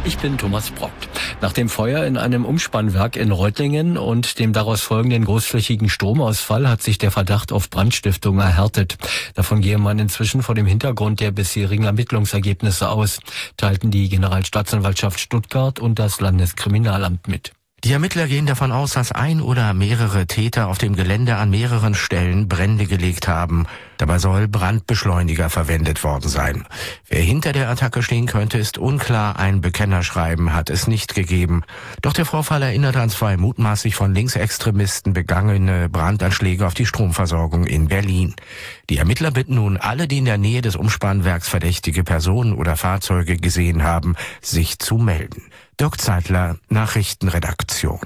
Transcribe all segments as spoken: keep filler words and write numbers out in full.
Ich bin Thomas Brock. Nach dem Feuer in einem Umspannwerk in Reutlingen und dem daraus folgenden großflächigen Stromausfall hat sich der Verdacht auf Brandstiftung erhärtet. Davon gehe man inzwischen vor dem Hintergrund der bisherigen Ermittlungsergebnisse aus, teilten die Generalstaatsanwaltschaft Stuttgart und das Landeskriminalamt mit. Die Ermittler gehen davon aus, dass ein oder mehrere Täter auf dem Gelände an mehreren Stellen Brände gelegt haben. Dabei soll Brandbeschleuniger verwendet worden sein. Wer hinter der Attacke stehen könnte, ist unklar. Ein Bekennerschreiben hat es nicht gegeben. Doch der Vorfall erinnert an zwei mutmaßlich von Linksextremisten begangene Brandanschläge auf die Stromversorgung in Berlin. Die Ermittler bitten nun alle, die in der Nähe des Umspannwerks verdächtige Personen oder Fahrzeuge gesehen haben, sich zu melden. Dirk Zeitler, Nachrichtenredaktion.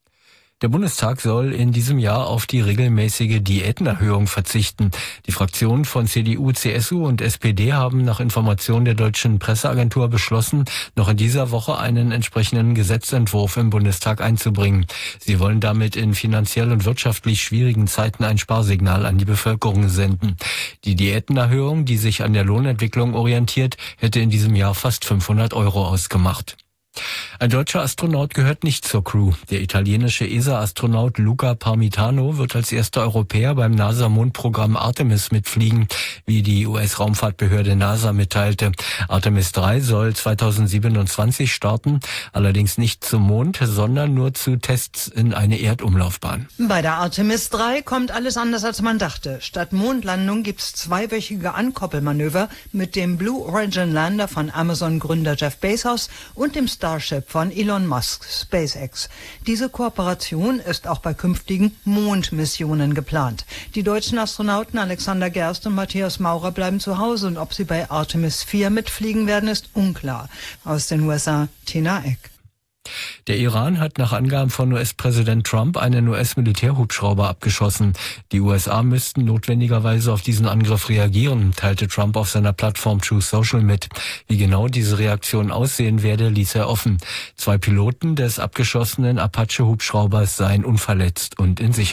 Der Bundestag soll in diesem Jahr auf die regelmäßige Diätenerhöhung verzichten. Die Fraktionen von C D U, C S U und S P D haben nach Informationen der deutschen Presseagentur beschlossen, noch in dieser Woche einen entsprechenden Gesetzentwurf im Bundestag einzubringen. Sie wollen damit in finanziell und wirtschaftlich schwierigen Zeiten ein Sparsignal an die Bevölkerung senden. Die Diätenerhöhung, die sich an der Lohnentwicklung orientiert, hätte in diesem Jahr fast fünfhundert Euro ausgemacht. Ein deutscher Astronaut gehört nicht zur Crew. Der italienische E S A-Astronaut Luca Parmitano wird als erster Europäer beim NASA-Mondprogramm Artemis mitfliegen, wie die U S-Raumfahrtbehörde NASA mitteilte. Artemis drei soll zweitausendsiebenundzwanzig starten, allerdings nicht zum Mond, sondern nur zu Tests in eine Erdumlaufbahn. Bei der Artemis drei kommt alles anders, als man dachte. Statt Mondlandung gibt's zweiwöchige Ankoppelmanöver mit dem Blue Origin Lander von Amazon-Gründer Jeff Bezos und dem Starship von Elon Musk, SpaceX. Diese Kooperation ist auch bei künftigen Mondmissionen geplant. Die deutschen Astronauten Alexander Gerst und Matthias Maurer bleiben zu Hause und ob sie bei Artemis vier mitfliegen werden, ist unklar. Aus den U S A, Tina Eck. Der Iran hat nach Angaben von U S-Präsident Trump einen U S-Militärhubschrauber abgeschossen. Die U S A müssten notwendigerweise auf diesen Angriff reagieren, teilte Trump auf seiner Plattform Truth Social mit. Wie genau diese Reaktion aussehen werde, ließ er offen. Zwei Piloten des abgeschossenen Apache-Hubschraubers seien unverletzt und in Sicherheit.